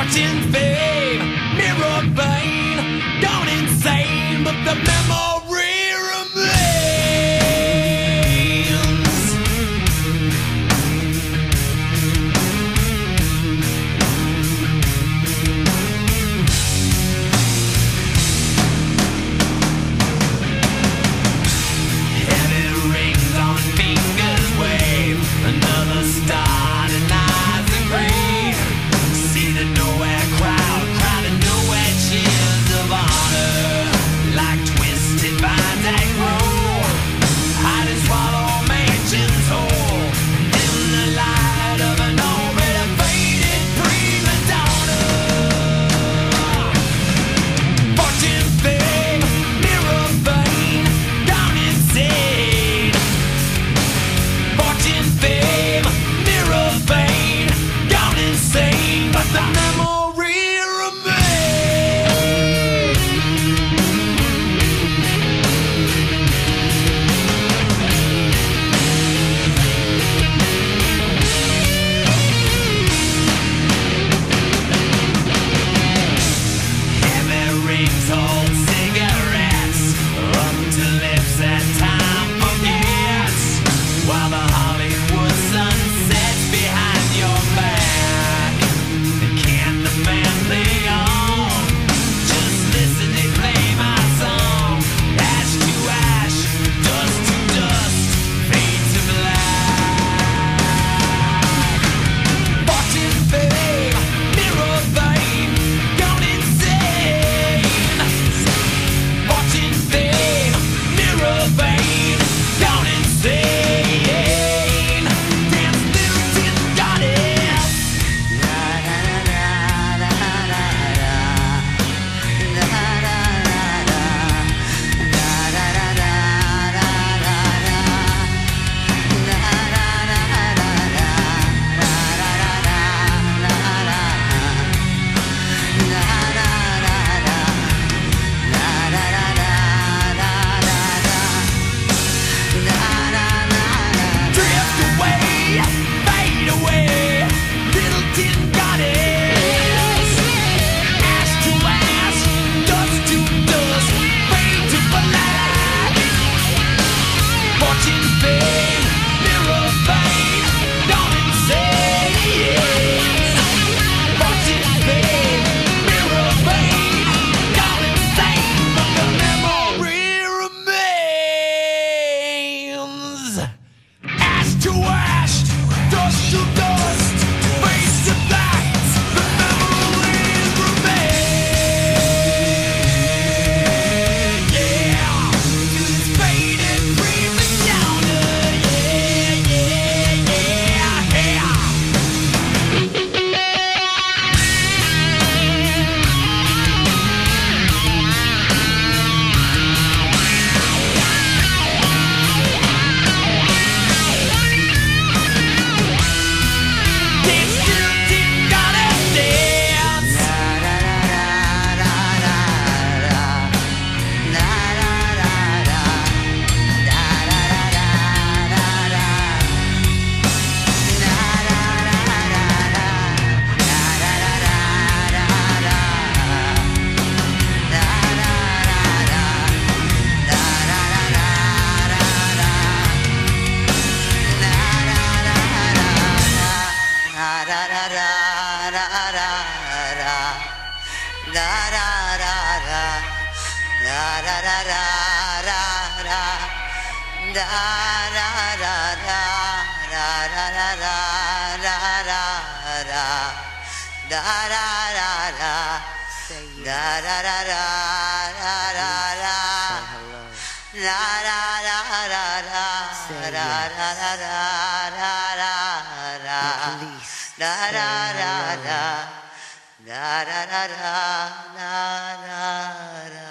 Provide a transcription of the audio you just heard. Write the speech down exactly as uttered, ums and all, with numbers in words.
Fortune, fame, mirror vein, gone insane, but the memory remains. Heavy rings on fingers wave, another star denies the grave. See the nowhere crowd, crowded nowhere cheers of honor, like twisted vines that grow, hide and swallow mansions whole, in the light of an already faded prima donna. Fortune, fame, mirror vein, gone insane. Fortune, fame, mirror vein, gone insane, but the memory remains. Heavy rings hold cigarettes up to lips that time forgets, while the Hollywood sun sets behind your back. Can the band play on? Just listen, they play my song. Ash to ash, dust to dust, fade to black. Fortune, fame, mirror vein, gone insane. Fortune, fame, mirror vein, gone insane. Dance, little tin goddess. Drift away, fade away, little tin goddess. Ash to ash, dust to dust, fade to black. Fortune, fame, mirror vein, gone insane. Fortune, fame, mirror vein, gone insane, but the memory remains. Ash to ash, dust to dust, face to black, the memories remain. Yeah, to this faded prima donna. Yeah, yeah, yeah, yeah. Dance, little tin goddess, dance. Da da da da da da da da.